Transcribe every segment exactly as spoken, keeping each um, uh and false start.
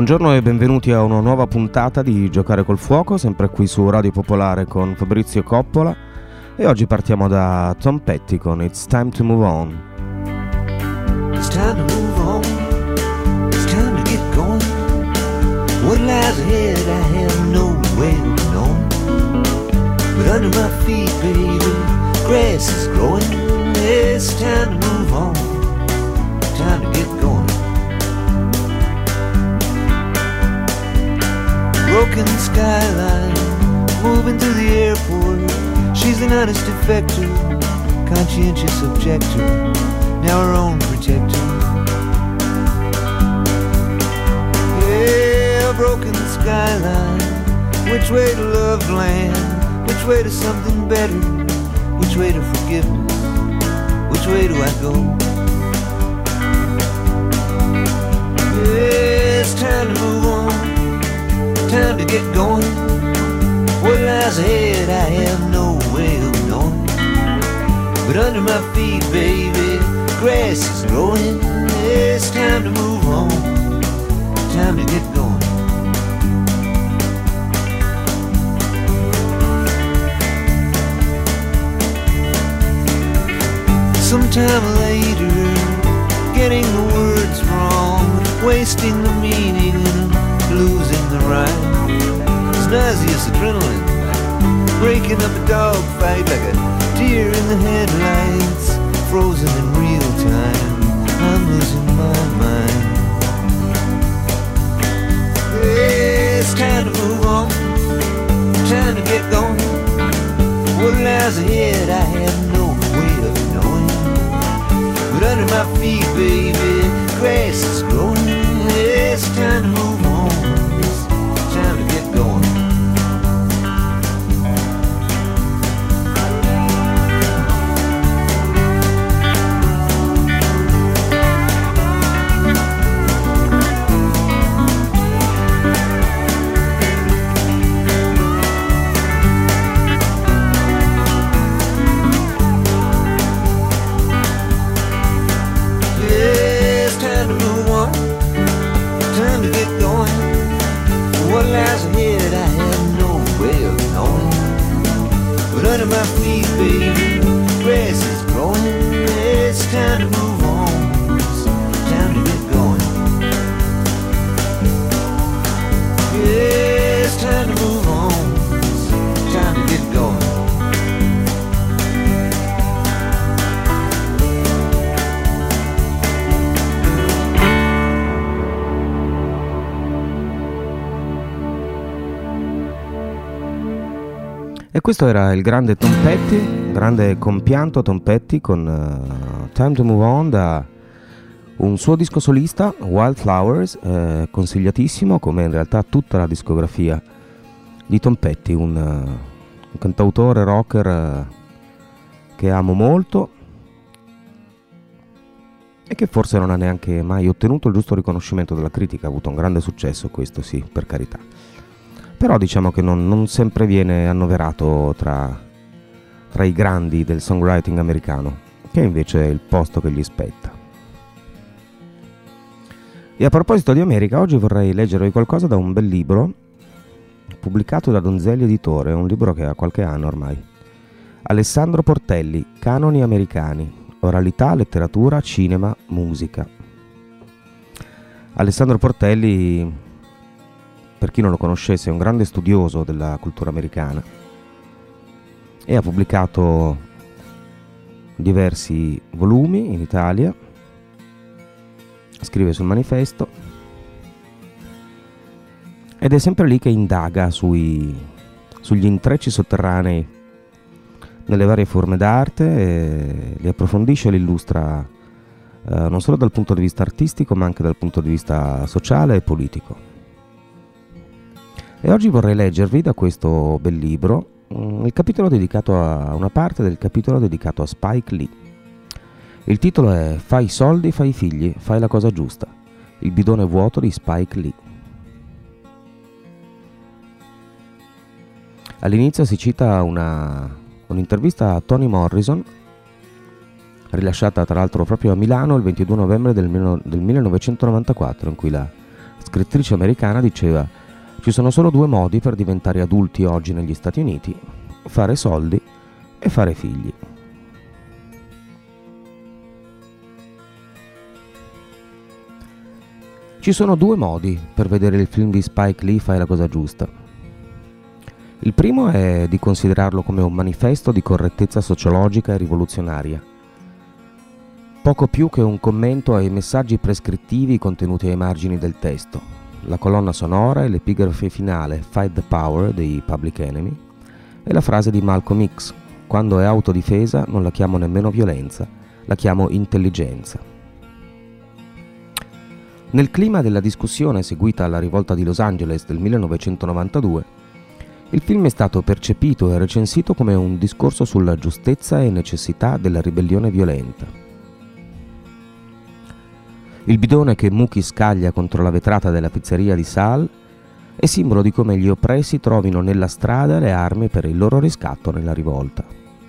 Buongiorno e benvenuti a una nuova puntata di Giocare col Fuoco, sempre qui su Radio Popolare con Fabrizio Coppola, e oggi partiamo da Tom Petty con It's Time to Move On. It's time to move on, it's time to get going. What lies ahead I have no way of knowing. But under my feet, baby, grass is growing. It's time to move on, time to get going. Broken skyline, moving to the airport. She's an honest defector, conscientious objector, now her own protector. Yeah, broken skyline, which way to love land, which way to something better, which way to forgiveness, which way do I go? Yeah, it's time to move on, time to get going. What lies ahead I have no way of knowing. But under my feet, baby, grass is growing. It's time to move on, time to get going. Sometime later, getting the words wrong, wasting the meaning and losing the rhyme. It's nauseous adrenaline, breaking up a dog fight like a deer in the headlights, frozen in real time. I'm losing my mind. Yeah, it's time to move on, time to get going. What lies ahead I have no way of knowing. But under my feet, baby, grass is growing. It's time to move on, it's time to get going. Under my feet, baby, grass is growing. It's time to move on, it's time to get going. Yeah, it's time to move on, it's time to get going. E questo era il grande Tom Petty, grande compianto Tom Petty con uh, Time to Move On, da un suo disco solista, Wildflowers, eh, consigliatissimo, come in realtà tutta la discografia di Tom Petty, un, uh, un cantautore rocker uh, che amo molto e che forse non ha neanche mai ottenuto il giusto riconoscimento della critica. Ha avuto un grande successo, questo sì, per carità. Però diciamo che non, non sempre viene annoverato tra, tra i grandi del songwriting americano, che invece è il posto che gli spetta. E a proposito di America, oggi vorrei leggervi qualcosa da un bel libro pubblicato da Donzelli Editore, un libro che ha qualche anno ormai. Alessandro Portelli, Canoni americani, oralità, letteratura, cinema, musica. Alessandro Portelli, per chi non lo conoscesse, è un grande studioso della cultura americana e ha pubblicato diversi volumi in Italia, scrive sul Manifesto ed è sempre lì che indaga sui, sugli intrecci sotterranei nelle varie forme d'arte, e li approfondisce e li illustra eh, non solo dal punto di vista artistico ma anche dal punto di vista sociale e politico. E oggi vorrei leggervi da questo bel libro il capitolo dedicato a una parte del capitolo dedicato a Spike Lee. Il titolo è Fai soldi, fai figli, fai la cosa giusta. Il bidone vuoto di Spike Lee. All'inizio si cita una, un'intervista a Toni Morrison, rilasciata tra l'altro proprio a Milano il ventidue novembre del, del millenovecentonovantaquattro, in cui la scrittrice americana, diceva: ci sono solo due modi per diventare adulti oggi negli Stati Uniti: fare soldi e fare figli. Ci sono due modi per vedere il film di Spike Lee Fai la cosa giusta. Il primo è di considerarlo come un manifesto di correttezza sociologica e rivoluzionaria, poco più che un commento ai messaggi prescrittivi contenuti ai margini del testo, la colonna sonora e l'epigrafe finale Fight the Power dei Public Enemy e la frase di Malcolm X: quando è autodifesa non la chiamo nemmeno violenza, la chiamo intelligenza. Nel clima della discussione seguita alla rivolta di Los Angeles del millenovecentonovantadue, il film è stato percepito e recensito come un discorso sulla giustezza e necessità della ribellione violenta. Il bidone che Mookie scaglia contro la vetrata della pizzeria di Sal è simbolo di come gli oppressi trovino nella strada le armi per il loro riscatto nella rivolta.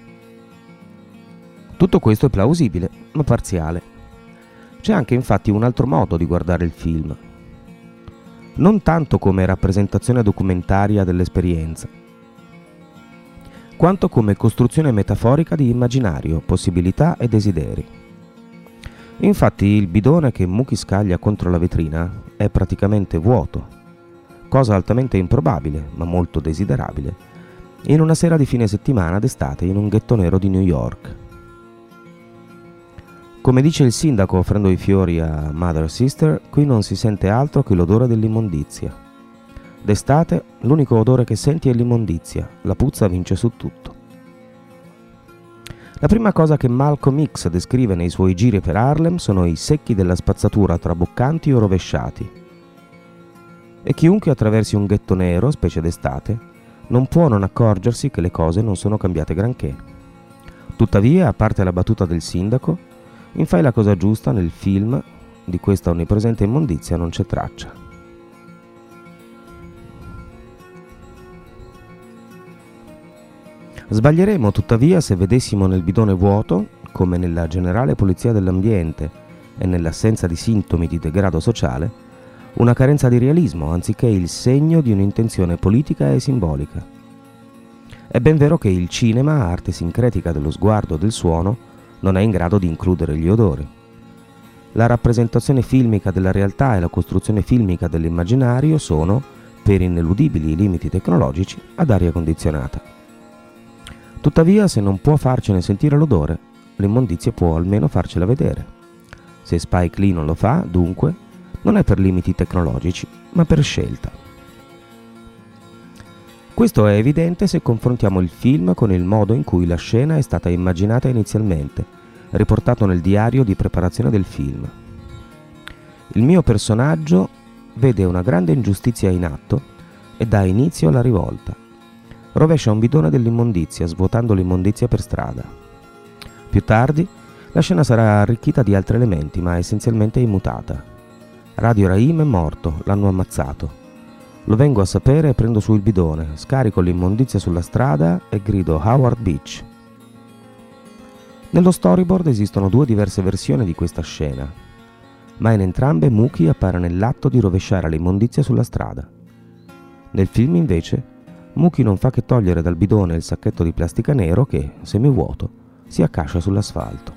Tutto questo è plausibile, ma parziale. C'è anche infatti un altro modo di guardare il film, non tanto come rappresentazione documentaria dell'esperienza, quanto come costruzione metaforica di immaginario, possibilità e desideri. Infatti il bidone che Mookie scaglia contro la vetrina è praticamente vuoto, cosa altamente improbabile, ma molto desiderabile, in una sera di fine settimana d'estate in un ghetto nero di New York. Come dice il sindaco offrendo i fiori a Mother Sister, qui non si sente altro che l'odore dell'immondizia. D'estate l'unico odore che senti è l'immondizia, la puzza vince su tutto. La prima cosa che Malcolm X descrive nei suoi giri per Harlem sono i secchi della spazzatura traboccanti o rovesciati. E chiunque attraversi un ghetto nero, specie d'estate, non può non accorgersi che le cose non sono cambiate granché. Tuttavia, a parte la battuta del sindaco, in Fai la cosa giusta, nel film, di questa onnipresente immondizia non c'è traccia. Sbaglieremo tuttavia se vedessimo nel bidone vuoto, come nella generale pulizia dell'ambiente e nell'assenza di sintomi di degrado sociale, una carenza di realismo anziché il segno di un'intenzione politica e simbolica. È ben vero che il cinema, arte sincretica dello sguardo e del suono, non è in grado di includere gli odori. La rappresentazione filmica della realtà e la costruzione filmica dell'immaginario sono, per ineludibili limiti tecnologici, ad aria condizionata. Tuttavia, se non può farcene sentire l'odore, l'immondizia può almeno farcela vedere. Se Spike Lee non lo fa, dunque, non è per limiti tecnologici, ma per scelta. Questo è evidente se confrontiamo il film con il modo in cui la scena è stata immaginata inizialmente, riportato nel diario di preparazione del film. Il mio personaggio vede una grande ingiustizia in atto e dà inizio alla rivolta. Rovescia un bidone dell'immondizia, svuotando l'immondizia per strada. Più tardi, la scena sarà arricchita di altri elementi, ma essenzialmente immutata. Radio Rahim è morto, l'hanno ammazzato. Lo vengo a sapere e prendo su il bidone, scarico l'immondizia sulla strada e grido Howard Beach. Nello storyboard esistono due diverse versioni di questa scena, ma in entrambe Mookie appare nell'atto di rovesciare l'immondizia sulla strada. Nel film invece Mookie non fa che togliere dal bidone il sacchetto di plastica nero che, semivuoto, si accascia sull'asfalto.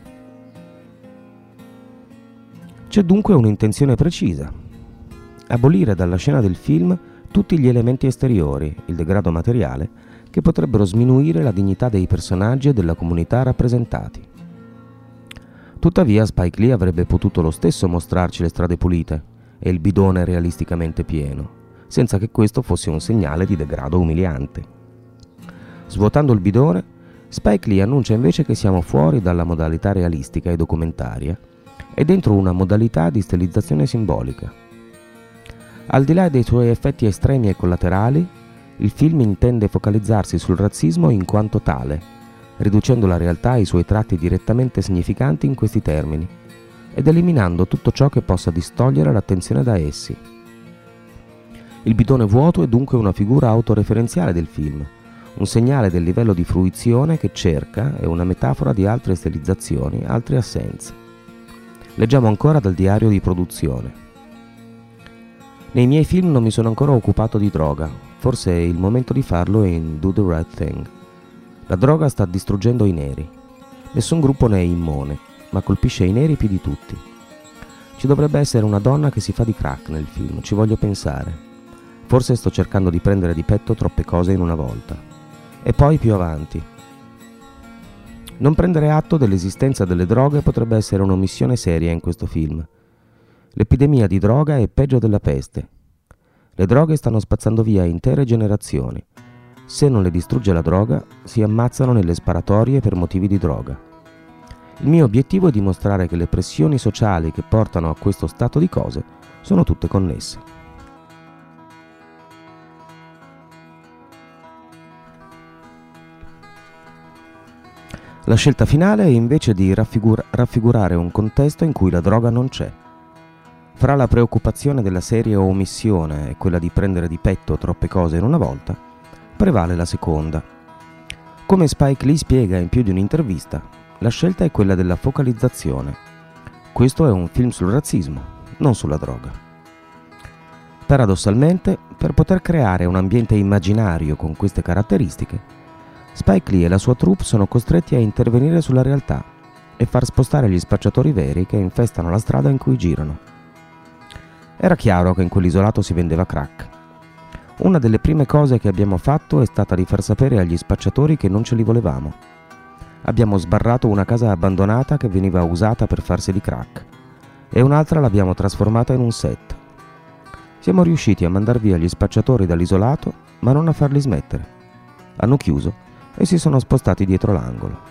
C'è dunque un'intenzione precisa: abolire dalla scena del film tutti gli elementi esteriori, il degrado materiale, che potrebbero sminuire la dignità dei personaggi e della comunità rappresentati. Tuttavia Spike Lee avrebbe potuto lo stesso mostrarci le strade pulite e il bidone realisticamente pieno, senza che questo fosse un segnale di degrado umiliante. Svuotando il bidone, Spike Lee annuncia invece che siamo fuori dalla modalità realistica e documentaria e dentro una modalità di stilizzazione simbolica. Al di là dei suoi effetti estremi e collaterali, il film intende focalizzarsi sul razzismo in quanto tale, riducendo la realtà ai suoi tratti direttamente significanti in questi termini, ed eliminando tutto ciò che possa distogliere l'attenzione da essi. Il bidone vuoto è dunque una figura autoreferenziale del film, un segnale del livello di fruizione che cerca e una metafora di altre stilizzazioni, altre assenze. Leggiamo ancora dal diario di produzione. Nei miei film non mi sono ancora occupato di droga, forse è il momento di farlo in Do the Right Thing. La droga sta distruggendo i neri. Nessun gruppo ne è immune, ma colpisce i neri più di tutti. Ci dovrebbe essere una donna che si fa di crack nel film, ci voglio pensare. Forse sto cercando di prendere di petto troppe cose in una volta. E poi più avanti. Non prendere atto dell'esistenza delle droghe potrebbe essere un'omissione seria in questo film. L'epidemia di droga è peggio della peste. Le droghe stanno spazzando via intere generazioni. Se non le distrugge la droga, si ammazzano nelle sparatorie per motivi di droga. Il mio obiettivo è dimostrare che le pressioni sociali che portano a questo stato di cose sono tutte connesse. La scelta finale è invece di raffigura- raffigurare un contesto in cui la droga non c'è. Fra la preoccupazione della seria omissione e quella di prendere di petto troppe cose in una volta, prevale la seconda. Come Spike Lee spiega in più di un'intervista, la scelta è quella della focalizzazione. Questo è un film sul razzismo, non sulla droga. Paradossalmente, per poter creare un ambiente immaginario con queste caratteristiche, Spike Lee e la sua troupe sono costretti a intervenire sulla realtà e far spostare gli spacciatori veri che infestano la strada in cui girano. Era chiaro che in quell'isolato si vendeva crack. Una delle prime cose che abbiamo fatto è stata di far sapere agli spacciatori che non ce li volevamo. Abbiamo sbarrato una casa abbandonata che veniva usata per farsi di crack e un'altra l'abbiamo trasformata in un set. Siamo riusciti a mandar via gli spacciatori dall'isolato, ma non a farli smettere. Hanno chiuso e si sono spostati dietro l'angolo.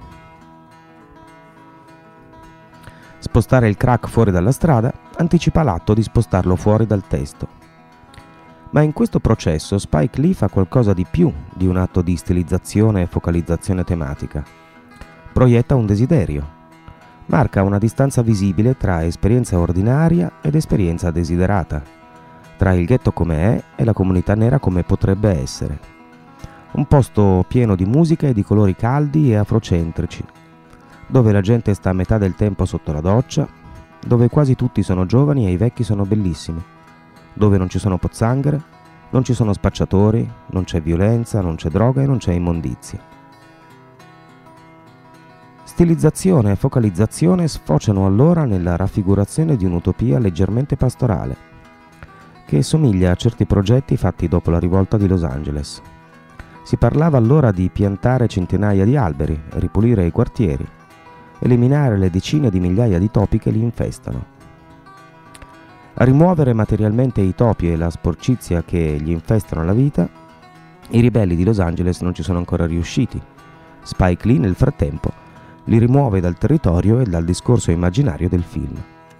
Spostare il crack fuori dalla strada anticipa l'atto di spostarlo fuori dal testo. Ma in questo processo Spike Lee fa qualcosa di più di un atto di stilizzazione e focalizzazione tematica. Proietta un desiderio. Marca una distanza visibile tra esperienza ordinaria ed esperienza desiderata, tra il ghetto come è e la comunità nera come potrebbe essere. Un posto pieno di musica e di colori caldi e afrocentrici, dove la gente sta a metà del tempo sotto la doccia, dove quasi tutti sono giovani e i vecchi sono bellissimi, dove non ci sono pozzanghere, non ci sono spacciatori, non c'è violenza, non c'è droga e non c'è immondizia. Stilizzazione e focalizzazione sfociano allora nella raffigurazione di un'utopia leggermente pastorale, che somiglia a certi progetti fatti dopo la rivolta di Los Angeles. Si parlava allora di piantare centinaia di alberi, ripulire i quartieri, eliminare le decine di migliaia di topi che li infestano. A rimuovere materialmente i topi e la sporcizia che gli infestano la vita, i ribelli di Los Angeles non ci sono ancora riusciti. Spike Lee, nel frattempo, li rimuove dal territorio e dal discorso immaginario del film.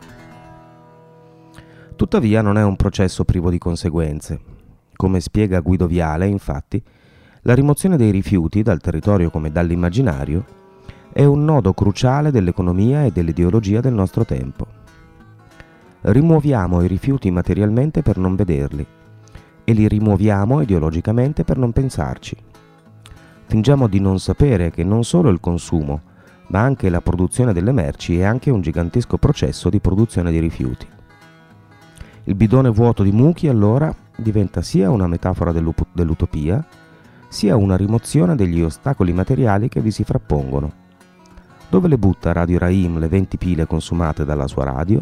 Tuttavia non è un processo privo di conseguenze. Come spiega Guido Viale, infatti, la rimozione dei rifiuti dal territorio come dall'immaginario è un nodo cruciale dell'economia e dell'ideologia del nostro tempo. Rimuoviamo i rifiuti materialmente per non vederli e li rimuoviamo ideologicamente per non pensarci. Fingiamo di non sapere che non solo il consumo, ma anche la produzione delle merci è anche un gigantesco processo di produzione di rifiuti. Il bidone vuoto di Mucchi allora diventa sia una metafora dell'utopia, sia una rimozione degli ostacoli materiali che vi si frappongono. Dove le butta Radio Raim le venti pile consumate dalla sua radio?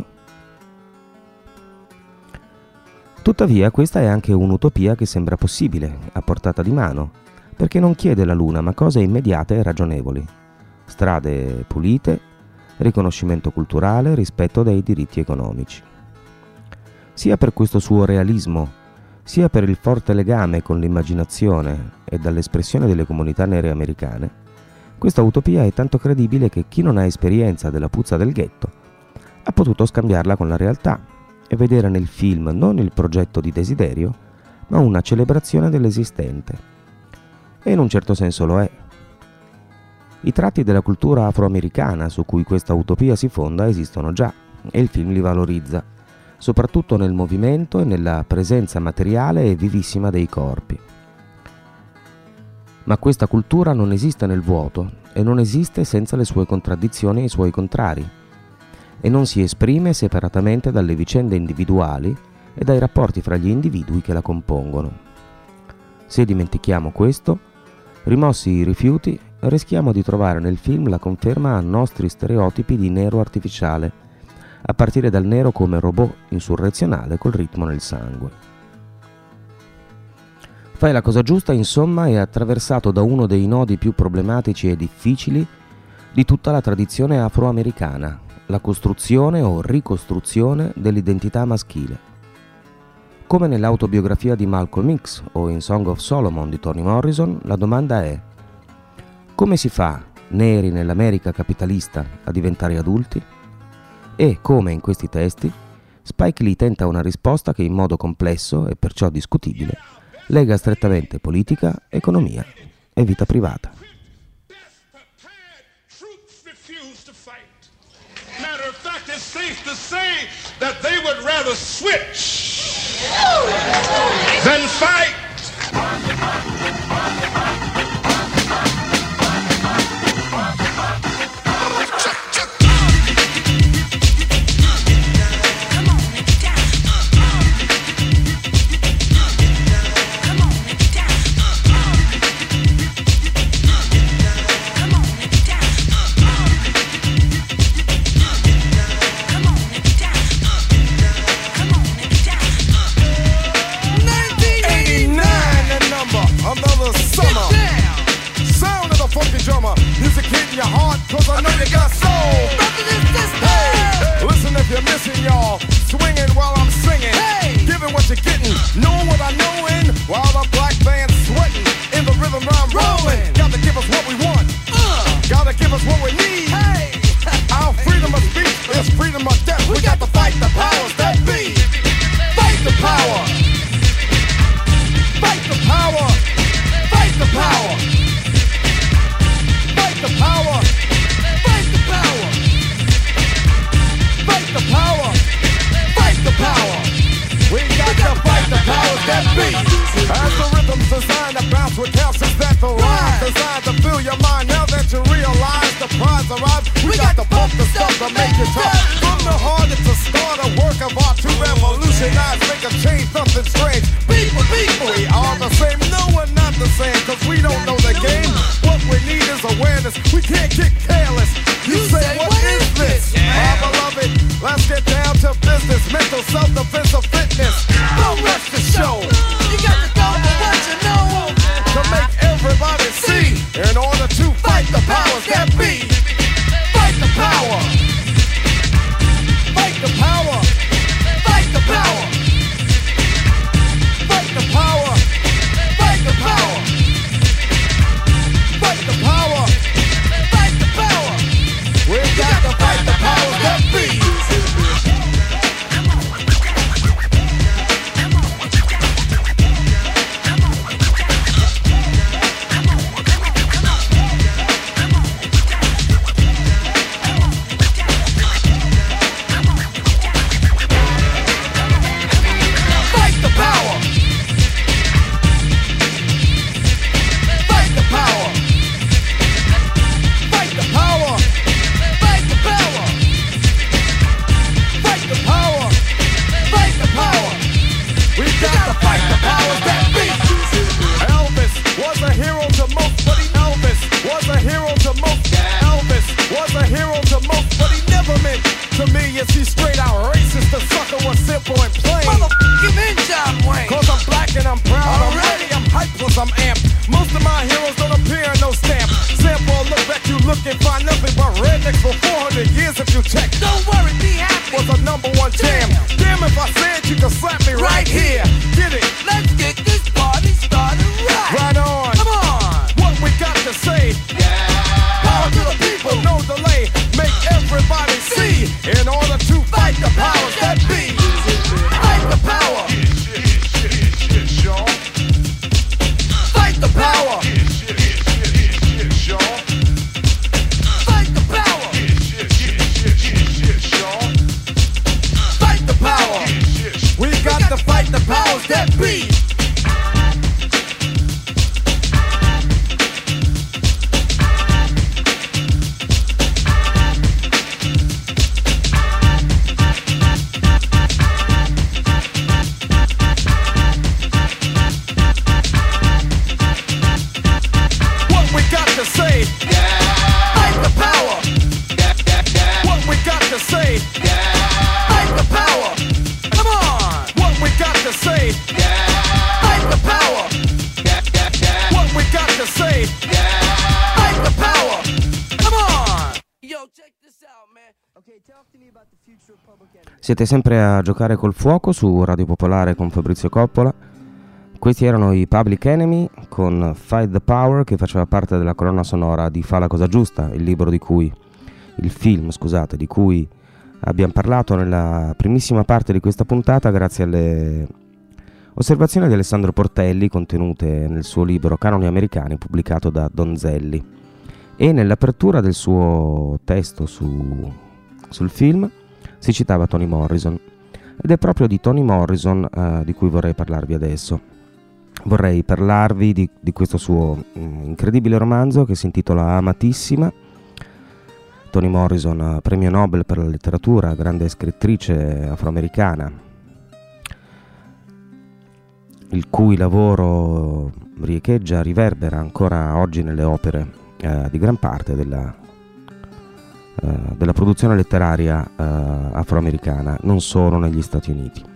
Tuttavia questa è anche un'utopia che sembra possibile, a portata di mano, perché non chiede la luna ma cose immediate e ragionevoli. Strade pulite, riconoscimento culturale, rispetto dei diritti economici. Sia per questo suo realismo, sia per il forte legame con l'immaginazione e dall'espressione delle comunità nere americane, questa utopia è tanto credibile che chi non ha esperienza della puzza del ghetto ha potuto scambiarla con la realtà e vedere nel film non il progetto di desiderio, ma una celebrazione dell'esistente. E in un certo senso lo è. I tratti della cultura afroamericana su cui questa utopia si fonda esistono già e il film li valorizza, soprattutto nel movimento e nella presenza materiale e vivissima dei corpi. Ma questa cultura non esiste nel vuoto e non esiste senza le sue contraddizioni e i suoi contrari, e non si esprime separatamente dalle vicende individuali e dai rapporti fra gli individui che la compongono. Se dimentichiamo questo, rimossi i rifiuti, rischiamo di trovare nel film la conferma a nostri stereotipi di nero artificiale, a partire dal nero come robot insurrezionale col ritmo nel sangue. Fai la cosa giusta, insomma, è attraversato da uno dei nodi più problematici e difficili di tutta la tradizione afroamericana, la costruzione o ricostruzione dell'identità maschile. Come nell'autobiografia di Malcolm X o in Song of Solomon di Toni Morrison, la domanda è: come si fa, neri nell'America capitalista, a diventare adulti? E, come in questi testi, Spike Lee tenta una risposta che in modo complesso e perciò discutibile lega strettamente politica, economia e vita privata. Matter of fact, it's safe to say that they would rather switch than fight. Your heart, cause I know you got soul. Hey, listen if you're missing, y'all. Swinging while I'm singing. Hey, giving what you're getting. Knowing what I know in. While the black band's sweating. In the rhythm I'm rolling. Gotta give us what we want. Uh, Gotta give us what we need. Hey, our freedom of speech is freedom of death. We got to fight the powers that be. Fight the power. Fight the power. Fight the power. Fight the power! Fight the power! Fight the power! Fight the power! We got to fight the powers that be! As the rhythm's designed to bounce with calcium that the rhyme designed to fill your mind. Now that you realize the prize arrives, we, we got to pump the stuff to make it tough. From the heart it's a start, a work of art to revolutionize, make a change, something strange. People, people, we are the same. No, we're not the same, cause we don't know the game. What we need is awareness. We can't get careless. You, you say, say, what, what is this? Yeah. My beloved, let's get down to business. Mental self-defense of fitness. Don't rush the show. You got to go for what you know. To make everybody see. In order to fight the powers that be. Fight the power. Fight the power. Fight the power. Fight the power. Fight the power. Fight the power. Fight the power. We got to fight the powers that be. I'm amped. Most of my heroes don't appear in no stamp. Sample, look back, you look and find nothing but rednecks for four hundred years if you check. Don't worry, be happy. Was a number one jam. Damn, if I said you could slap me right, right here. Get it? Let's get this party started right. Right on. Come on. What we got to say? Yeah. Power to the people, no delay. Make everybody see. In order to fight the powers that be. Fight the power. The power. Fight the power. Fight the power. We got to fight the powers that be. say, fight the power. What we got to say, fight the power. Come on. What we got to say, fight the power. What we got to say, fight the power. Come on. Yo, check this out, man. Okay, talk to me about the future of public enemy. Siete sempre a giocare col fuoco su Radio Popolare con Fabrizio Coppola. Questi erano i Public Enemy con Fight the Power, che faceva parte della colonna sonora di Fa la cosa giusta, il libro di cui, il film, scusate, di cui abbiamo parlato nella primissima parte di questa puntata grazie alle osservazioni di Alessandro Portelli contenute nel suo libro Canoni americani pubblicato da Donzelli. E nell'apertura del suo testo su, sul film si citava Toni Morrison, ed è proprio di Toni Morrison uh, di cui vorrei parlarvi adesso. Vorrei parlarvi di, di questo suo mh, incredibile romanzo che si intitola Amatissima. Toni Morrison, premio Nobel per la letteratura, grande scrittrice afroamericana, il cui lavoro riecheggia, riverbera ancora oggi nelle opere eh, di gran parte della, eh, della produzione letteraria eh, afroamericana, non solo negli Stati Uniti.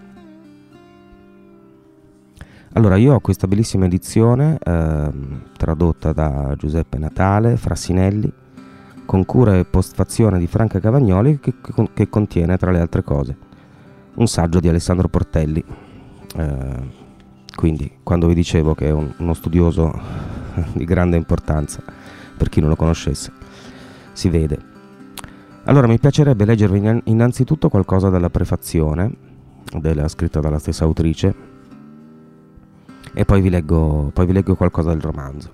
Allora, io ho questa bellissima edizione eh, tradotta da Giuseppe Natale, Frassinelli, con cura e postfazione di Franca Cavagnoli, che, che contiene, tra le altre cose, un saggio di Alessandro Portelli. Eh, quindi, quando vi dicevo che è un, uno studioso di grande importanza, per chi non lo conoscesse, si vede. Allora, mi piacerebbe leggervi innanzitutto qualcosa dalla prefazione, della, scritta dalla stessa autrice, e poi vi leggo, poi vi leggo qualcosa del romanzo.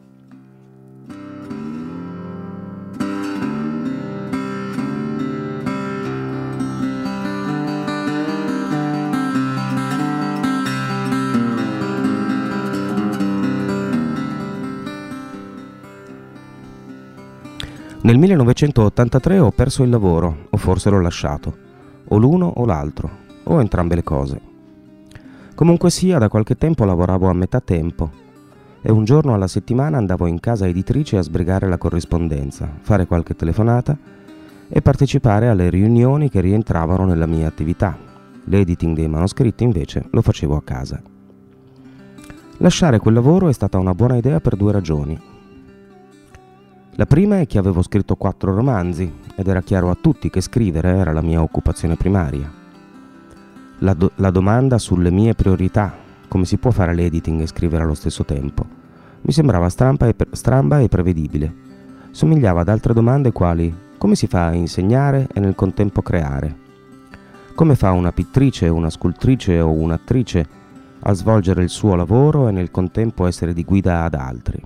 Nel millenovecentottantatré ho perso il lavoro, o forse l'ho lasciato, o l'uno o l'altro, o entrambe le cose. Comunque sia, da qualche tempo lavoravo a metà tempo e un giorno alla settimana andavo in casa editrice a sbrigare la corrispondenza, fare qualche telefonata e partecipare alle riunioni che rientravano nella mia attività. L'editing dei manoscritti invece lo facevo a casa. Lasciare quel lavoro è stata una buona idea per due ragioni. La prima è che avevo scritto quattro romanzi ed era chiaro a tutti che scrivere era la mia occupazione primaria. La, do- la domanda sulle mie priorità, come si può fare l'editing e scrivere allo stesso tempo, mi sembrava stramba e, pre- stramba e prevedibile. Somigliava ad altre domande quali: come si fa a insegnare e nel contempo creare? Come fa una pittrice, una scultrice o un'attrice a svolgere il suo lavoro e nel contempo essere di guida ad altri?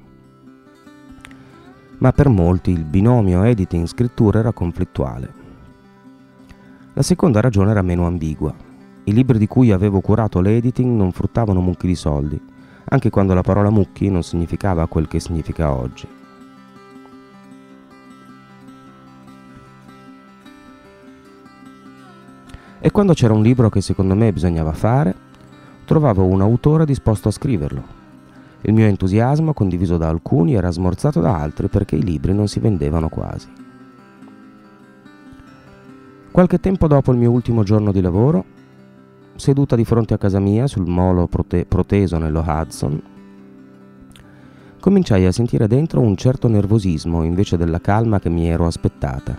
Ma per molti il binomio editing-scrittura era conflittuale. La seconda ragione era meno ambigua. I libri di cui avevo curato l'editing non fruttavano mucchi di soldi, anche quando la parola mucchi non significava quel che significa oggi. E quando c'era un libro che secondo me bisognava fare, trovavo un autore disposto a scriverlo. Il mio entusiasmo, condiviso da alcuni, era smorzato da altri perché i libri non si vendevano quasi. Qualche tempo dopo il mio ultimo giorno di lavoro, seduta di fronte a casa mia sul molo prote- proteso nello Hudson, cominciai a sentire dentro un certo nervosismo invece della calma che mi ero aspettata.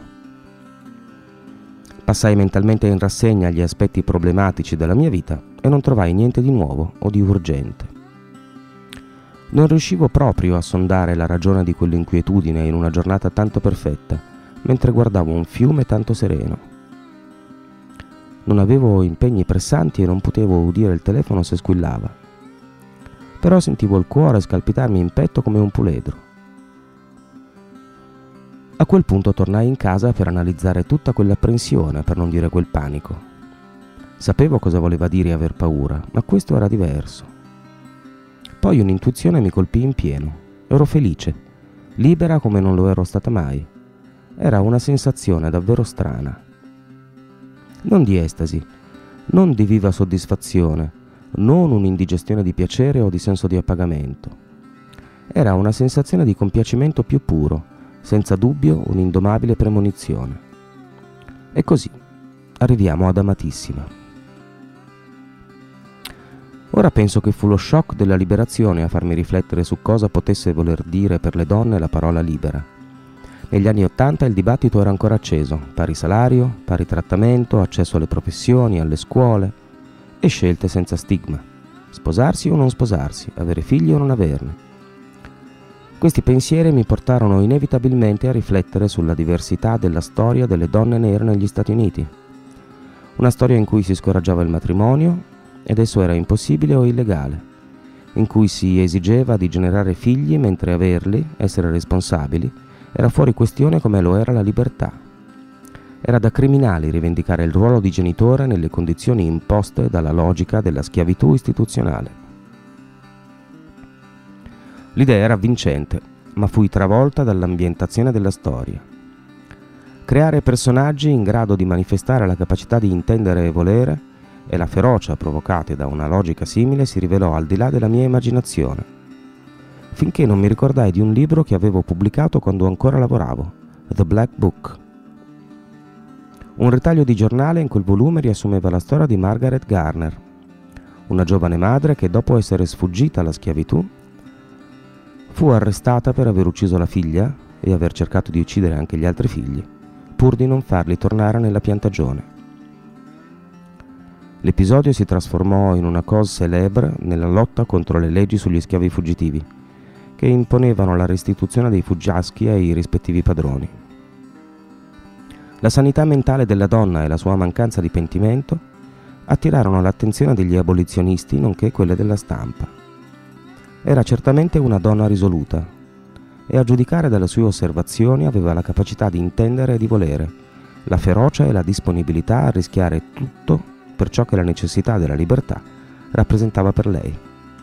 Passai mentalmente in rassegna gli aspetti problematici della mia vita e non trovai niente di nuovo o di urgente. Non riuscivo proprio a sondare la ragione di quell'inquietudine in una giornata tanto perfetta, mentre guardavo un fiume tanto sereno. Non avevo impegni pressanti e non potevo udire il telefono se squillava. Però sentivo il cuore scalpitarmi in petto come un puledro. A quel punto tornai in casa per analizzare tutta quell'apprensione, per non dire quel panico. Sapevo cosa voleva dire aver paura, ma questo era diverso. Poi un'intuizione mi colpì in pieno. Ero felice, libera come non lo ero stata mai. Era una sensazione davvero strana. Non di estasi, non di viva soddisfazione, non un'indigestione di piacere o di senso di appagamento. Era una sensazione di compiacimento più puro, senza dubbio un'indomabile premonizione. E così arriviamo ad Amatissima. Ora penso che fu lo shock della liberazione a farmi riflettere su cosa potesse voler dire per le donne la parola libera. Negli anni Ottanta il dibattito era ancora acceso: pari salario, pari trattamento, accesso alle professioni, alle scuole e scelte senza stigma. Sposarsi o non sposarsi, avere figli o non averne. Questi pensieri mi portarono inevitabilmente a riflettere sulla diversità della storia delle donne nere negli Stati Uniti. Una storia in cui si scoraggiava il matrimonio ed esso era impossibile o illegale, in cui si esigeva di generare figli mentre averli, essere responsabili, era fuori questione come lo era la libertà. Era da criminali rivendicare il ruolo di genitore nelle condizioni imposte dalla logica della schiavitù istituzionale. L'idea era vincente, ma fui travolta dall'ambientazione della storia. Creare personaggi in grado di manifestare la capacità di intendere e volere e la ferocia provocate da una logica simile si rivelò al di là della mia immaginazione, finché non mi ricordai di un libro che avevo pubblicato quando ancora lavoravo, The Black Book. Un ritaglio di giornale in quel volume riassumeva la storia di Margaret Garner, una giovane madre che dopo essere sfuggita alla schiavitù fu arrestata per aver ucciso la figlia e aver cercato di uccidere anche gli altri figli, pur di non farli tornare nella piantagione. L'episodio si trasformò in una cause célèbre nella lotta contro le leggi sugli schiavi fuggitivi, che imponevano la restituzione dei fuggiaschi ai rispettivi padroni. La sanità mentale della donna e la sua mancanza di pentimento attirarono l'attenzione degli abolizionisti nonché quelle della stampa. Era certamente una donna risoluta e a giudicare dalle sue osservazioni aveva la capacità di intendere e di volere, la ferocia e la disponibilità a rischiare tutto per ciò che la necessità della libertà rappresentava per lei.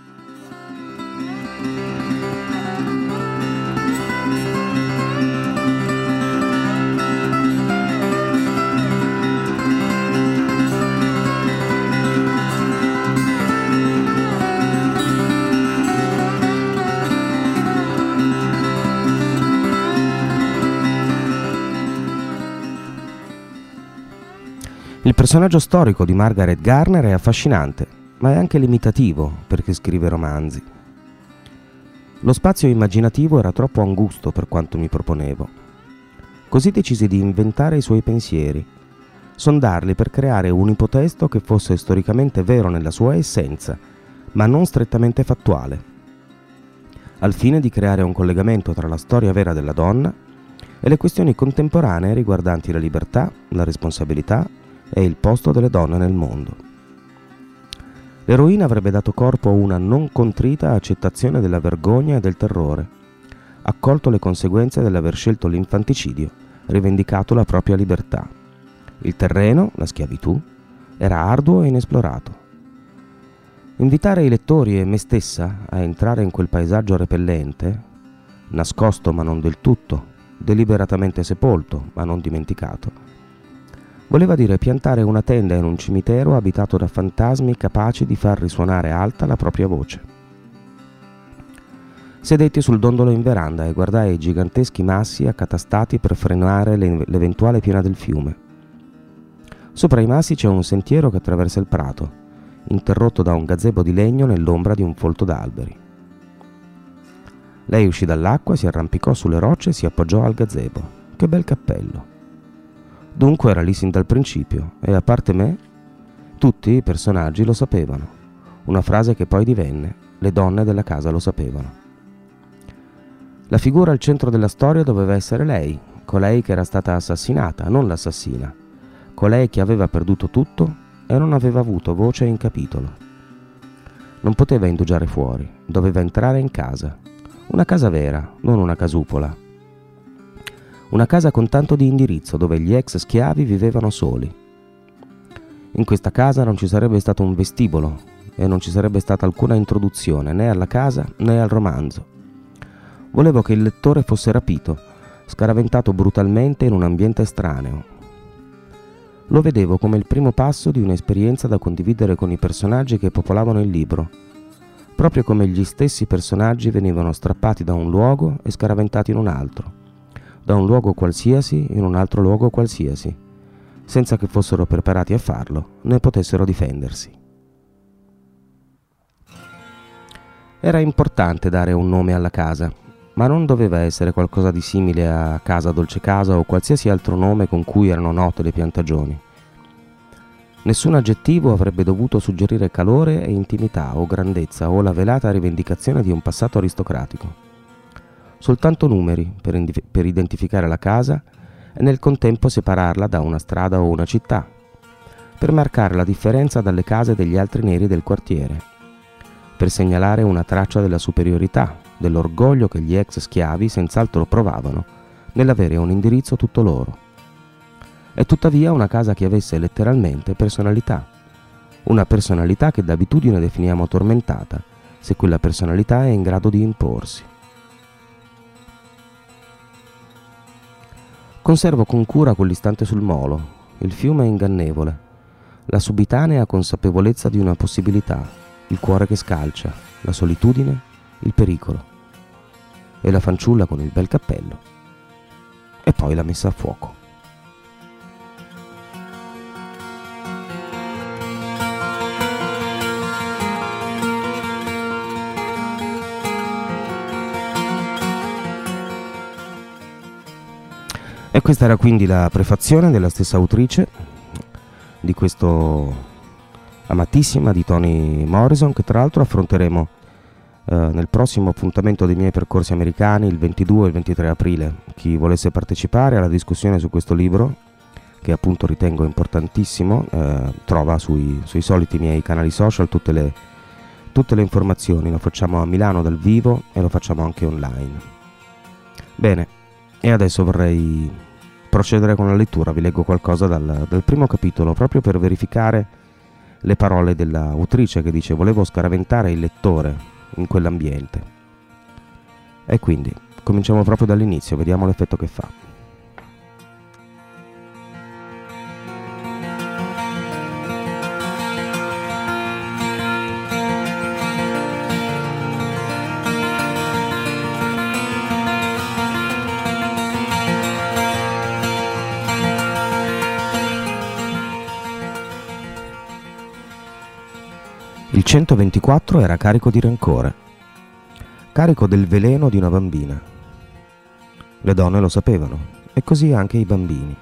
Il personaggio storico di Margaret Garner è affascinante, ma è anche limitativo per chi scrive romanzi. Lo spazio immaginativo era troppo angusto per quanto mi proponevo. Così decisi di inventare i suoi pensieri, sondarli per creare un ipotesto che fosse storicamente vero nella sua essenza, ma non strettamente fattuale, al fine di creare un collegamento tra la storia vera della donna e le questioni contemporanee riguardanti la libertà, la responsabilità e il posto delle donne nel mondo. L'eroina avrebbe dato corpo a una non contrita accettazione della vergogna e del terrore, accolto le conseguenze dell'aver scelto l'infanticidio, rivendicato la propria libertà. Il terreno, la schiavitù, era arduo e inesplorato. Invitare i lettori e me stessa a entrare in quel paesaggio repellente, nascosto ma non del tutto, deliberatamente sepolto ma non dimenticato, voleva dire piantare una tenda in un cimitero abitato da fantasmi capaci di far risuonare alta la propria voce. Sedetti sul dondolo in veranda e guardai i giganteschi massi accatastati per frenare l'eventuale piena del fiume. Sopra i massi c'è un sentiero che attraversa il prato, interrotto da un gazebo di legno nell'ombra di un folto d'alberi. Lei uscì dall'acqua, si arrampicò sulle rocce e si appoggiò al gazebo. Che bel cappello! Dunque era lì sin dal principio, e a parte me, tutti i personaggi lo sapevano. Una frase che poi divenne: le donne della casa lo sapevano. La figura al centro della storia doveva essere lei, colei che era stata assassinata, non l'assassina, colei che aveva perduto tutto e non aveva avuto voce in capitolo. Non poteva indugiare fuori, doveva entrare in casa, una casa vera, non una casupola. Una casa con tanto di indirizzo, dove gli ex schiavi vivevano soli. In questa casa non ci sarebbe stato un vestibolo e non ci sarebbe stata alcuna introduzione né alla casa né al romanzo. Volevo che il lettore fosse rapito, scaraventato brutalmente in un ambiente estraneo. Lo vedevo come il primo passo di un'esperienza da condividere con i personaggi che popolavano il libro, proprio come gli stessi personaggi venivano strappati da un luogo e scaraventati in un altro, da un luogo qualsiasi in un altro luogo qualsiasi, senza che fossero preparati a farlo né potessero difendersi. Era importante dare un nome alla casa, ma non doveva essere qualcosa di simile a Casa Dolce Casa o qualsiasi altro nome con cui erano note le piantagioni. Nessun aggettivo avrebbe dovuto suggerire calore e intimità o grandezza o la velata rivendicazione di un passato aristocratico. Soltanto numeri per, indif- per identificare la casa e nel contempo separarla da una strada o una città, per marcare la differenza dalle case degli altri neri del quartiere, per segnalare una traccia della superiorità, dell'orgoglio che gli ex schiavi senz'altro provavano nell'avere un indirizzo tutto loro. E tuttavia una casa che avesse letteralmente personalità, una personalità che d'abitudine definiamo tormentata, se quella personalità è in grado di imporsi. Conservo con cura quell'istante sul molo, il fiume è ingannevole, la subitanea consapevolezza di una possibilità, il cuore che scalcia, la solitudine, il pericolo, e la fanciulla con il bel cappello, e poi la messa a fuoco. E questa era quindi la prefazione della stessa autrice di questo amatissima di Toni Morrison, che tra l'altro affronteremo eh, nel prossimo appuntamento dei miei percorsi americani il ventidue e il ventitré aprile. Chi volesse partecipare alla discussione su questo libro, che appunto ritengo importantissimo, eh, trova sui, sui soliti miei canali social tutte le, tutte le informazioni. Lo facciamo a Milano dal vivo e lo facciamo anche online. Bene. E adesso vorrei procedere con la lettura, vi leggo qualcosa dal, dal primo capitolo, proprio per verificare le parole dell'autrice che dice: volevo scaraventare il lettore in quell'ambiente. E quindi cominciamo proprio dall'inizio, vediamo l'effetto che fa. Il centoventiquattro era carico di rancore, carico del veleno di una bambina. Le donne lo sapevano, e così anche i bambini.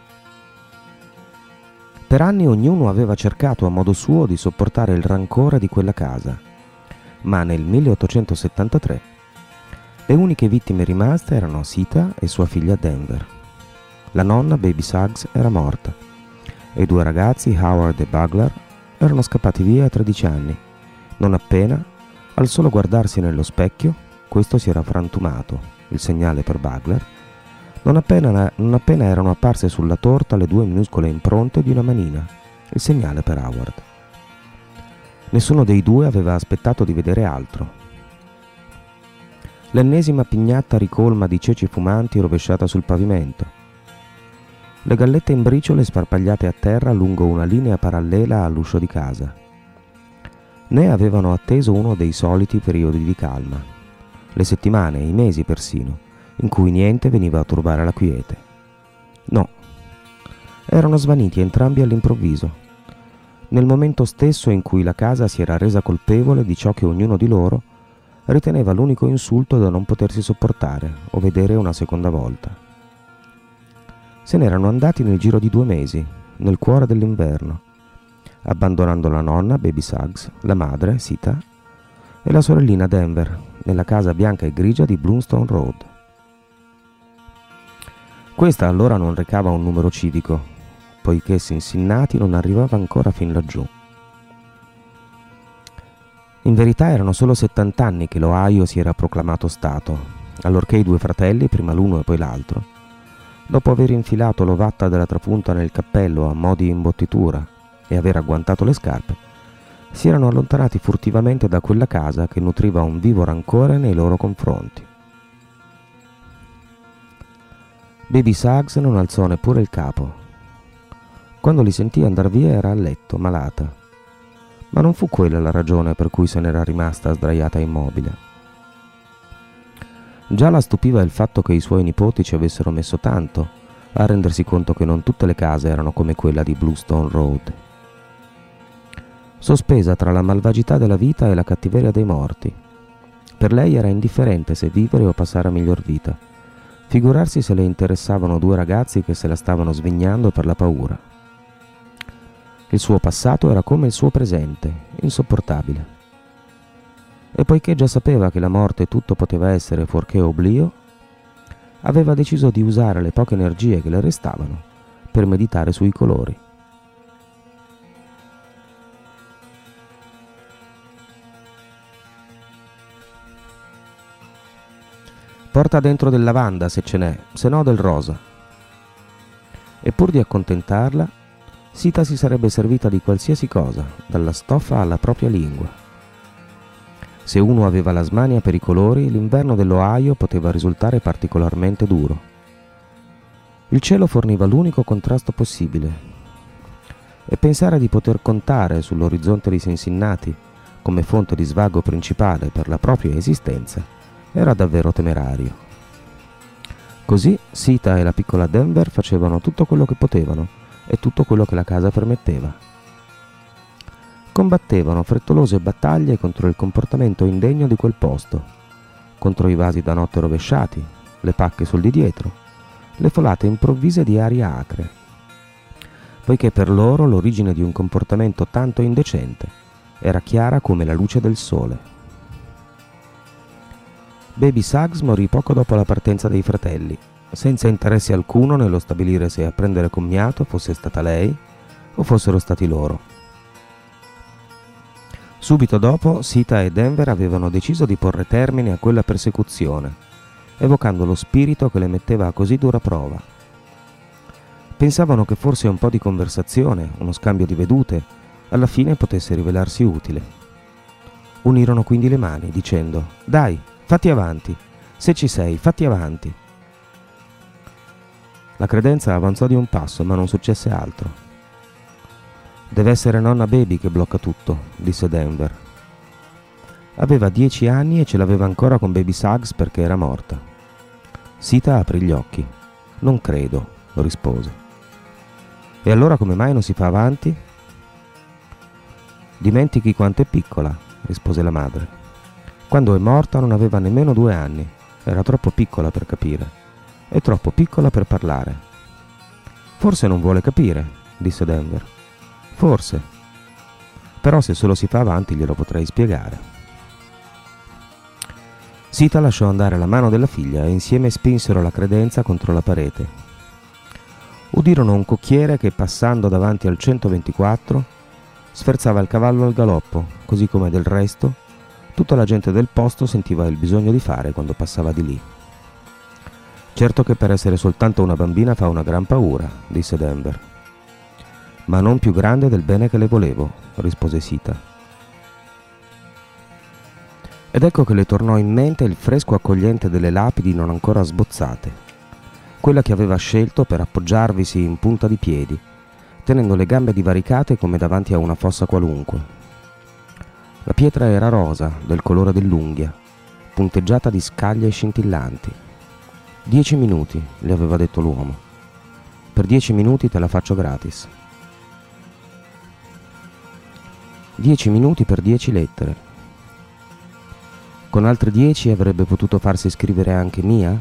Per anni ognuno aveva cercato a modo suo di sopportare il rancore di quella casa, ma nel milleottocentosettantatré le uniche vittime rimaste erano Sita e sua figlia Denver. La nonna, Baby Suggs, era morta, e i due ragazzi, Howard e Bugler, erano scappati via a tredici anni. Non appena, al solo guardarsi nello specchio, questo si era frantumato, il segnale per Bugler, non appena, non appena erano apparse sulla torta le due minuscole impronte di una manina, il segnale per Howard. Nessuno dei due aveva aspettato di vedere altro. L'ennesima pignatta ricolma di ceci fumanti rovesciata sul pavimento. Le gallette in briciole sparpagliate a terra lungo una linea parallela all'uscio di casa. Né avevano atteso uno dei soliti periodi di calma, le settimane, i mesi persino, in cui niente veniva a turbare la quiete. No, erano svaniti entrambi all'improvviso, nel momento stesso in cui la casa si era resa colpevole di ciò che ognuno di loro riteneva l'unico insulto da non potersi sopportare o vedere una seconda volta. Se n'erano andati nel giro di due mesi, nel cuore dell'inverno, abbandonando la nonna, Baby Suggs, la madre, Sita, e la sorellina Denver, nella casa bianca e grigia di Bloomstone Road. Questa allora non recava un numero civico, poiché Cincinnati non arrivava ancora fin laggiù. In verità erano solo settant'anni che l'Ohio si era proclamato stato, allorché i due fratelli, prima l'uno e poi l'altro, dopo aver infilato l'ovatta della trapunta nel cappello a mo' di imbottitura e aver agguantato le scarpe, si erano allontanati furtivamente da quella casa che nutriva un vivo rancore nei loro confronti. Baby Suggs non alzò neppure il capo. Quando li sentì andar via era a letto, malata. Ma non fu quella la ragione per cui se n'era rimasta sdraiata immobile. Già la stupiva il fatto che i suoi nipoti ci avessero messo tanto a rendersi conto che non tutte le case erano come quella di Bluestone Road. Sospesa tra la malvagità della vita e la cattiveria dei morti, per lei era indifferente se vivere o passare a miglior vita. Figurarsi se le interessavano due ragazzi che se la stavano svignando per la paura. Il suo passato era come il suo presente, insopportabile. E poiché già sapeva che la morte tutto poteva essere fuorché oblio, aveva deciso di usare le poche energie che le restavano per meditare sui colori. Porta dentro del lavanda se ce n'è, se no del rosa. E pur di accontentarla, Sita si sarebbe servita di qualsiasi cosa, dalla stoffa alla propria lingua. Se uno aveva la smania per i colori, l'inverno dell'Ohio poteva risultare particolarmente duro. Il cielo forniva l'unico contrasto possibile, e pensare di poter contare sull'orizzonte di Cincinnati come fonte di svago principale per la propria esistenza era davvero temerario. Così Sita e la piccola Denver facevano tutto quello che potevano e tutto quello che la casa permetteva. Combattevano frettolose battaglie contro il comportamento indegno di quel posto, contro i vasi da notte rovesciati, le pacche sul di dietro, le folate improvvise di aria acre, poiché per loro l'origine di un comportamento tanto indecente era chiara come la luce del sole. Baby Suggs morì poco dopo la partenza dei fratelli, senza interesse alcuno nello stabilire se a prendere commiato fosse stata lei o fossero stati loro. Subito dopo, Sita e Denver avevano deciso di porre termine a quella persecuzione, evocando lo spirito che le metteva a così dura prova. Pensavano che forse un po' di conversazione, uno scambio di vedute, alla fine potesse rivelarsi utile. Unirono quindi le mani, dicendo: «Dai, fatti avanti, se ci sei, fatti avanti». La credenza avanzò di un passo, ma non successe altro. «Deve essere nonna Baby che blocca tutto», disse Denver. Aveva dieci anni e ce l'aveva ancora con Baby Suggs perché era morta. Sita aprì gli occhi. «Non credo», rispose. «E allora come mai non si fa avanti?» «Dimentichi quanto è piccola», rispose la madre. «Quando è morta non aveva nemmeno due anni, era troppo piccola per capire, e troppo piccola per parlare». «Forse non vuole capire», disse Denver. «Forse. Però se solo si fa avanti glielo potrei spiegare». Sita lasciò andare la mano della figlia e insieme spinsero la credenza contro la parete. Udirono un cocchiere che, passando davanti al centoventiquattro, sferzava il cavallo al galoppo, così come del resto tutta la gente del posto sentiva il bisogno di fare quando passava di lì. «Certo che per essere soltanto una bambina fa una gran paura», disse Denver. «Ma non più grande del bene che le volevo», rispose Sita. Ed ecco che le tornò in mente il fresco accogliente delle lapidi non ancora sbozzate, quella che aveva scelto per appoggiarvisi in punta di piedi, tenendo le gambe divaricate come davanti a una fossa qualunque. La pietra era rosa, del colore dell'unghia, punteggiata di scaglie scintillanti. «Dieci minuti», le aveva detto l'uomo. «Per dieci minuti te la faccio gratis». Dieci minuti per dieci lettere. Con altre dieci avrebbe potuto farsi scrivere anche Mia?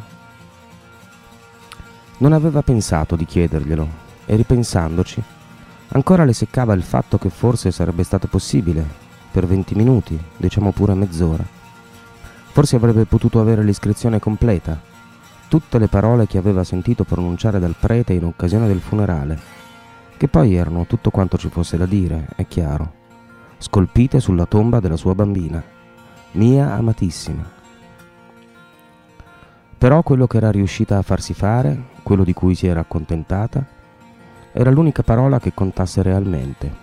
Non aveva pensato di chiederglielo, e ripensandoci, ancora le seccava il fatto che forse sarebbe stato possibile, per venti minuti, diciamo pure mezz'ora. Forse avrebbe potuto avere l'iscrizione completa, tutte le parole che aveva sentito pronunciare dal prete in occasione del funerale, che poi erano tutto quanto ci fosse da dire, è chiaro, scolpite sulla tomba della sua bambina, Mia amatissima. Però quello che era riuscita a farsi fare, quello di cui si era accontentata, era l'unica parola che contasse realmente.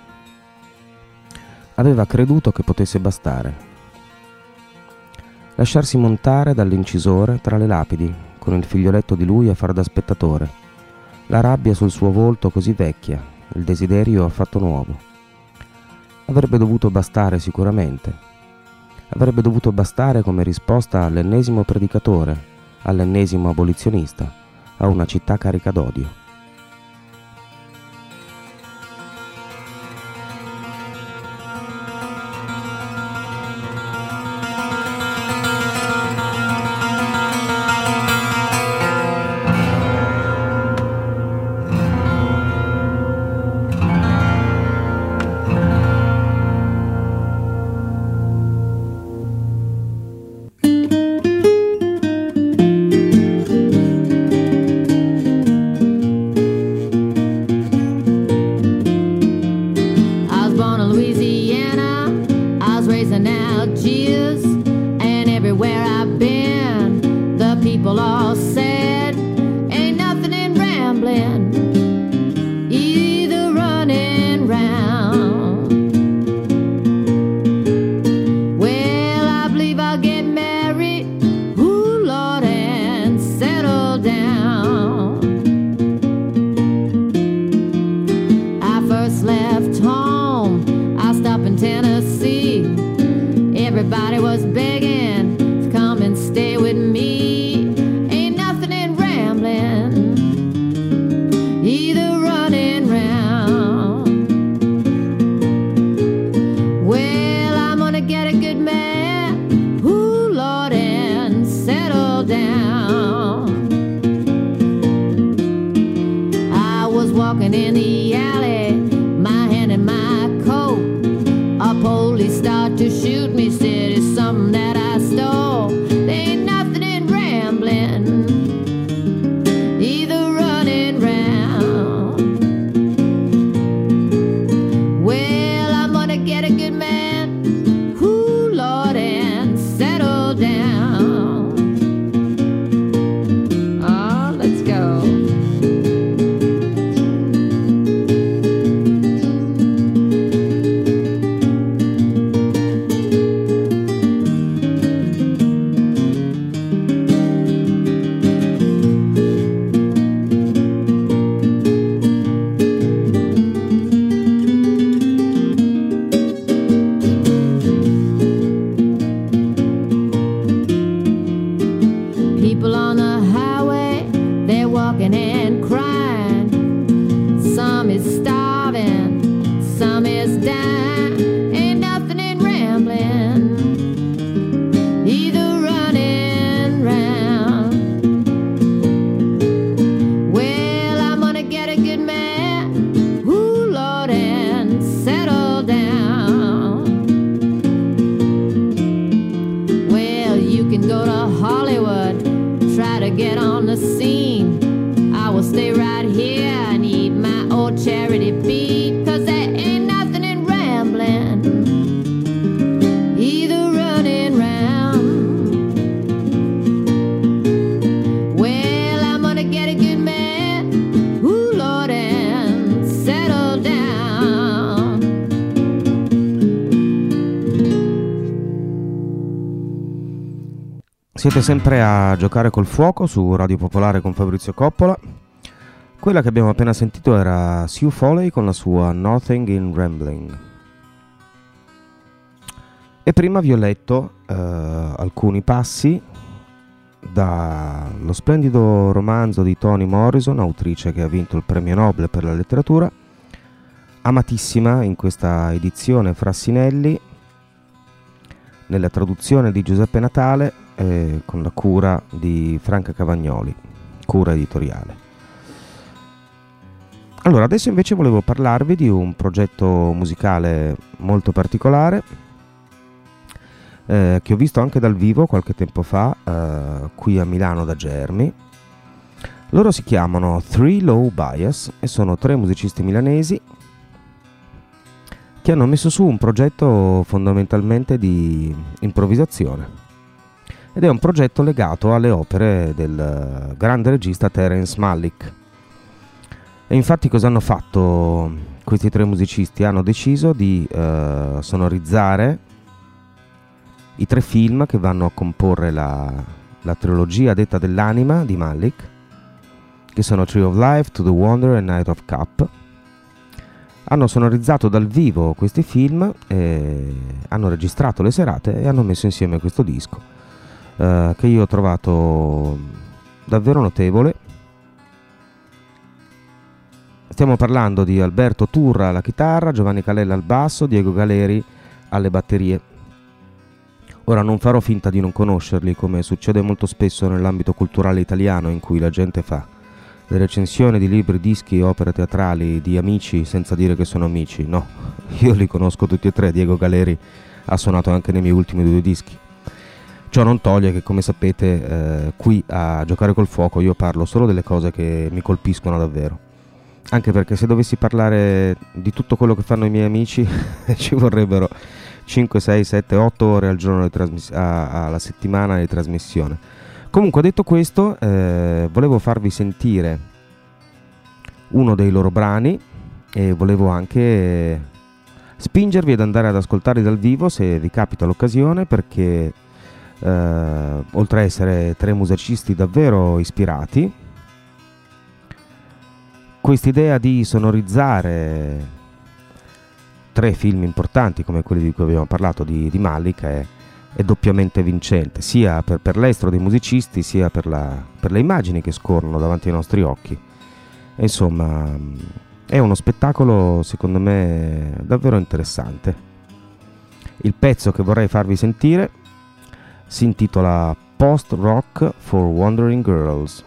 Aveva creduto che potesse bastare. Lasciarsi montare dall'incisore tra le lapidi, con il figlioletto di lui a far da spettatore, la rabbia sul suo volto così vecchia, il desiderio affatto nuovo. avrebbe dovuto bastare sicuramente. Avrebbe dovuto bastare come risposta all'ennesimo predicatore, all'ennesimo abolizionista, a una città carica d'odio. Siete sempre a giocare col fuoco su Radio Popolare con Fabrizio Coppola. Quella che abbiamo appena sentito era Sue Foley con la sua Nothing in Rambling. E prima vi ho letto eh, alcuni passi dallo splendido romanzo di Toni Morrison, autrice che ha vinto il premio Nobel per la letteratura, amatissima in questa edizione Frassinelli, nella traduzione di Giuseppe Natale, eh, con la cura di Franca Cavagnoli, cura editoriale. Allora, adesso invece volevo parlarvi di un progetto musicale molto particolare, eh, che ho visto anche dal vivo qualche tempo fa, eh, qui a Milano da Germi. Loro si chiamano Three Low Bias e sono tre musicisti milanesi che hanno messo su un progetto fondamentalmente di improvvisazione. Ed è un progetto legato alle opere del grande regista Terence Malick. E infatti cosa hanno fatto questi tre musicisti? Hanno deciso di eh, sonorizzare i tre film che vanno a comporre la, la trilogia detta dell'anima di Malick, che sono Tree of Life, To the Wonder e Night of Cup. hanno sonorizzato dal vivo questi film, e hanno registrato le serate e hanno messo insieme questo disco eh, che io ho trovato davvero notevole. Stiamo parlando di Alberto Turra alla chitarra, Giovanni Calella al basso, Diego Galeri alle batterie. Ora non farò finta di non conoscerli, come succede molto spesso nell'ambito culturale italiano, in cui la gente fa le recensioni di libri, dischi e opere teatrali di amici senza dire che sono amici. No, io li conosco tutti e tre. Diego Galeri ha suonato anche nei miei ultimi due dischi. Ciò non toglie che, come sapete, eh, qui a Giocare col Fuoco io parlo solo delle cose che mi colpiscono davvero. Anche perché se dovessi parlare di tutto quello che fanno i miei amici ci vorrebbero cinque, sei, sette, otto ore al giorno di trasmiss- a- alla settimana di trasmissione. Comunque, detto questo, eh, volevo farvi sentire uno dei loro brani e volevo anche spingervi ad andare ad ascoltarli dal vivo se vi capita l'occasione, perché eh, oltre a essere tre musicisti davvero ispirati, quest'idea di sonorizzare tre film importanti come quelli di cui abbiamo parlato di, di Malik è, è doppiamente vincente, sia per, per l'estro dei musicisti, sia per, la, per le immagini che scorrono davanti ai nostri occhi. E insomma, è uno spettacolo secondo me davvero interessante. Il pezzo che vorrei farvi sentire si intitola Post Rock for Wandering Girls.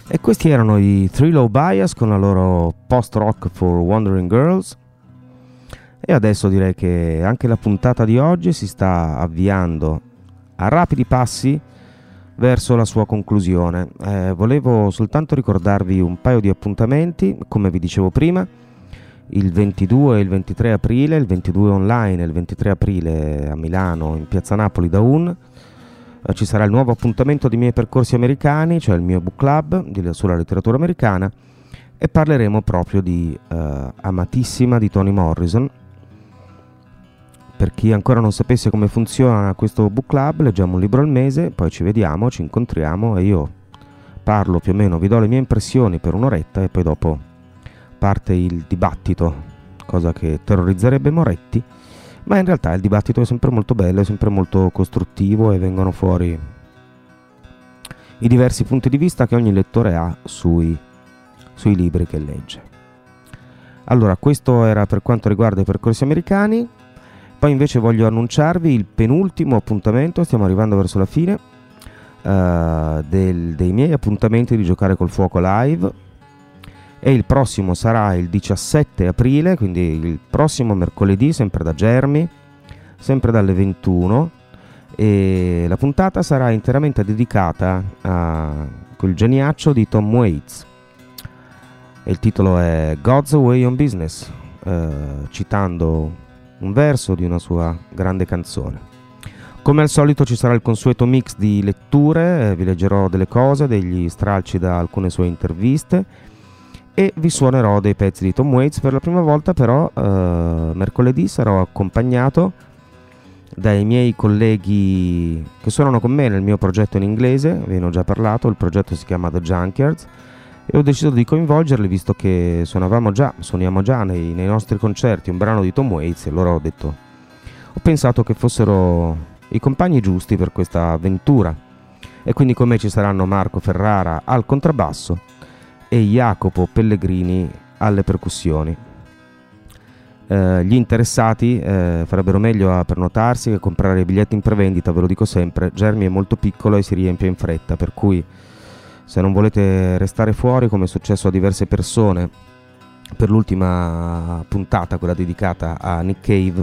E questi erano i Three Low Bias con la loro post-rock for Wandering Girls. E adesso direi che anche la puntata di oggi si sta avviando a rapidi passi verso la sua conclusione. Eh, volevo soltanto ricordarvi un paio di appuntamenti, come vi dicevo prima, il ventidue e il ventitré aprile, il ventidue online e il ventitré aprile a Milano in Piazza Napoli da U N. Eh, ci sarà il nuovo appuntamento dei miei percorsi americani, cioè il mio book club di, sulla letteratura americana, e parleremo proprio di eh, Amatissima di Toni Morrison. Per chi ancora non sapesse come funziona questo book club, leggiamo un libro al mese, poi ci vediamo, ci incontriamo e io parlo più o meno, vi do le mie impressioni per un'oretta e poi dopo parte il dibattito, cosa che terrorizzerebbe Moretti, ma in realtà il dibattito è sempre molto bello, è sempre molto costruttivo e vengono fuori i diversi punti di vista che ogni lettore ha sui, sui libri che legge. Allora, questo era per quanto riguarda i percorsi americani. Poi invece voglio annunciarvi il penultimo appuntamento, stiamo arrivando verso la fine, uh, del, dei miei appuntamenti di Giocare col Fuoco live, e il prossimo sarà il diciassette aprile, quindi il prossimo mercoledì, sempre da Germi, sempre dalle ventuno, e la puntata sarà interamente dedicata a quel geniaccio di Tom Waits. E il titolo è God's Way on Business, uh, citando un verso di una sua grande canzone. Come al solito ci sarà il consueto mix di letture, eh, vi leggerò delle cose, degli stralci da alcune sue interviste e vi suonerò dei pezzi di Tom Waits. Per la prima volta però eh, mercoledì sarò accompagnato dai miei colleghi che suonano con me nel mio progetto in inglese, ve ne ho già parlato, il progetto si chiama The Junkyards, e ho deciso di coinvolgerli visto che suonavamo già, suoniamo già nei, nei nostri concerti un brano di Tom Waits, e allora ho detto, ho pensato che fossero i compagni giusti per questa avventura, e quindi con me ci saranno Marco Ferrara al contrabbasso e Jacopo Pellegrini alle percussioni. Eh, gli interessati eh, farebbero meglio a prenotarsi che comprare i biglietti in prevendita, ve lo dico sempre, Germi è molto piccolo e si riempie in fretta, per cui se non volete restare fuori, come è successo a diverse persone per l'ultima puntata, quella dedicata a Nick Cave,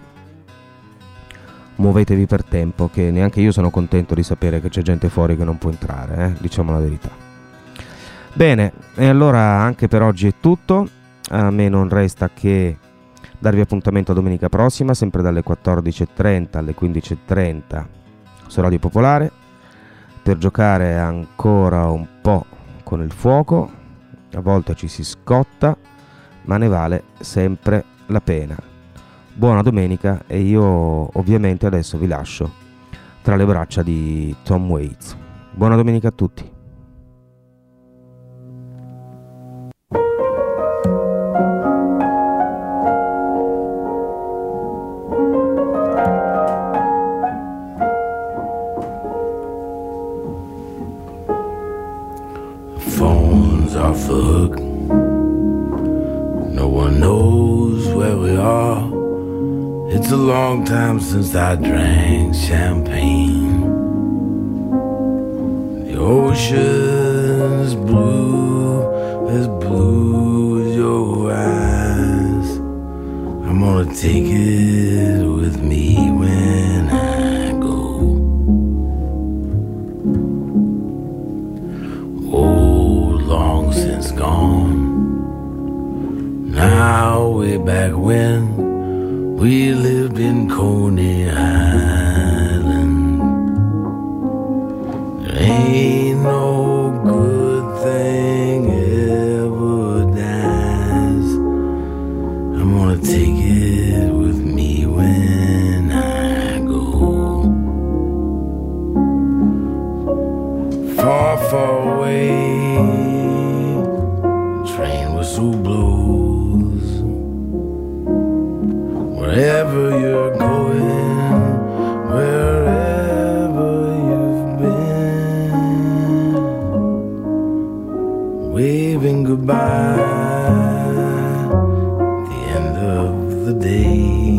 muovetevi per tempo, che neanche io sono contento di sapere che c'è gente fuori che non può entrare, eh? Diciamo la verità. Bene, e allora anche per oggi è tutto. A me non resta che darvi appuntamento a domenica prossima, sempre dalle quattordici e trenta alle quindici e trenta su Radio Popolare, per giocare ancora un po' con il fuoco. A volte ci si scotta, ma ne vale sempre la pena. Buona domenica, e io ovviamente adesso vi lascio tra le braccia di Tom Waits. Buona domenica a tutti. Off the hook. No one knows where we are. It's a long time since I drank champagne. The ocean's blue, as blue as your eyes. I'm gonna take it with me when I go. Oh, long since gone. Now way back when we lived in Coney Island. There ain't no good thing ever dies. I'm gonna take it with me when I go. Far, far away, train whistle blows. Wherever you're going, wherever you've been, waving goodbye at the end of the day.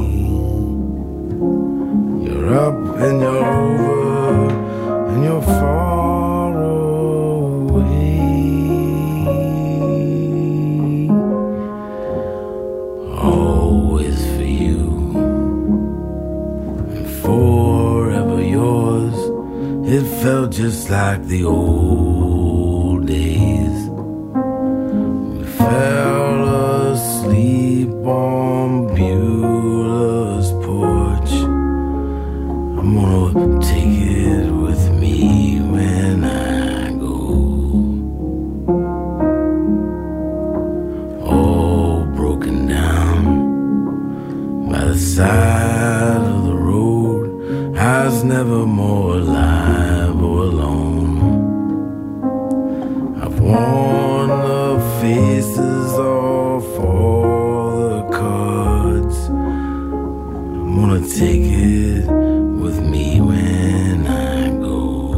You're up and you're over and you're far away. like the old days. We fell asleep on Beulah's porch. I'm gonna take it with me when I go. All broken down by the side of the road, I was never more alive or alone. I've worn the faces off all the cards. I'm gonna take it with me when I go.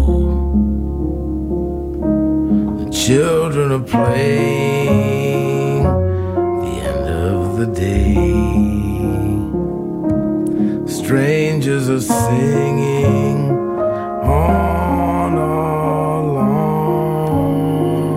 The children are playing the end of the day. Strangers are singing on